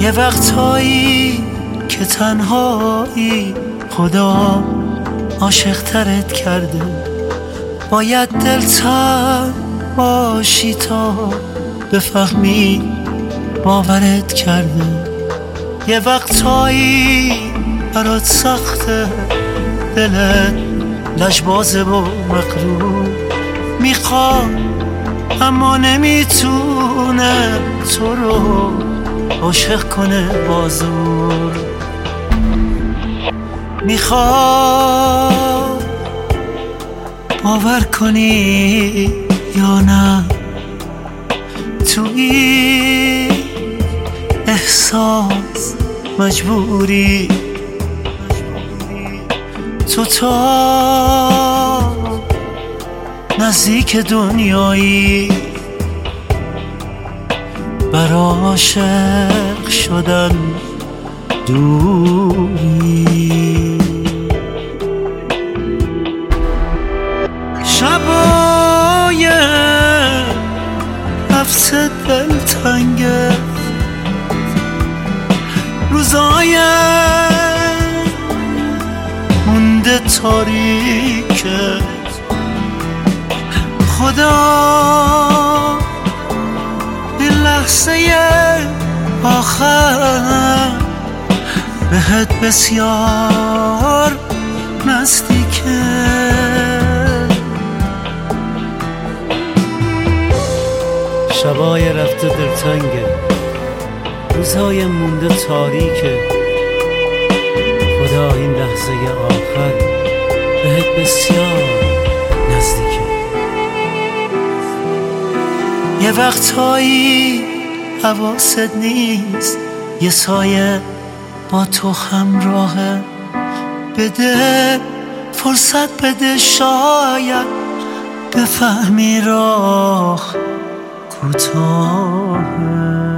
یه وقتایی که تنهایی خدا عاشق ترت کرده، باید دلتنگ باشی تا بفهمی باورت کرده. یه وقتایی برات سخته، دلت لجبازه و مغرور، میخواد اما نمیتونه تو رو عاشق کنه بازور. میخواد باور کنی یا نه، تو این احساس مجبوری، تو تا نزدیک دنیایی برا عاشق شدن دوری. شبای نفس دلتنگه، روزای مونده تاریکه، خدا این لحظه آخر بهت بسیار نزدیکه. شبای رفته دلتنگه، روزهای مونده تاریکه، خدا این لحظه آخر بهت بسیار نزدیکه. یه وقتایی حواست نیست، یه سایه با تو همراهه، بده فرصت بده، شاید بفهمی راه کوتاهه.